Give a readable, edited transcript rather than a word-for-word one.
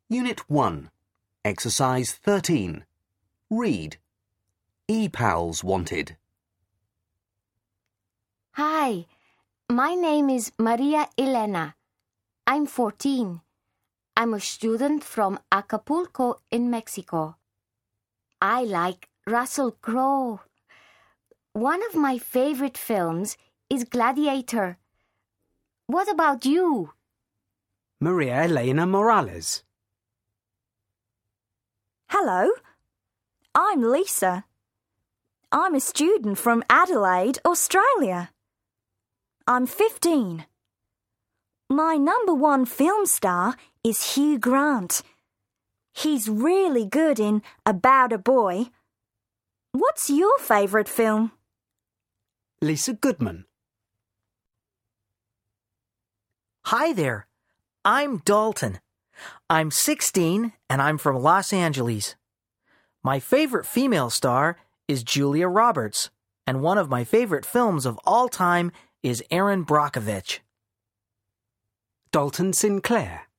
Unit 1, Exercise 13. Read. E-Pals wanted. Hi, my name is Maria Elena. I'm 14. I'm a student from Acapulco in Mexico. I like Russell Crowe. One of my favorite films is Gladiator. What about you? Maria Elena Morales. Hello, I'm Lisa. I'm a student from Adelaide, Australia. I'm 15. My number one film star is Hugh Grant. He's really good in About a Boy. What's your favourite film? Lisa Goodman. Hi there. I'm Dalton. I'm 16 and I'm from Los Angeles. My favorite female star is Julia Roberts, and one of my favorite films of all time is Erin Brockovich. Dalton Sinclair.